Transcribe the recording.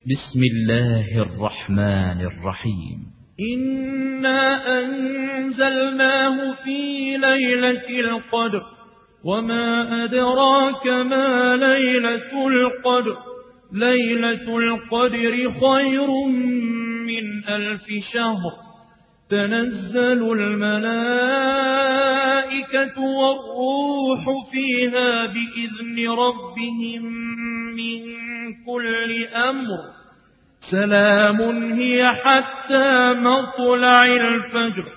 بسم الله الرحمن الرحيم. إنا أنزلناه في ليلة القدر وما أدراك ما ليلة القدر. ليلة القدر خير من 1000 شهر. تنزل الملائكة والروح فيها بإذن ربهم من كل أمر. سلام هي حتى مطلع الفجر.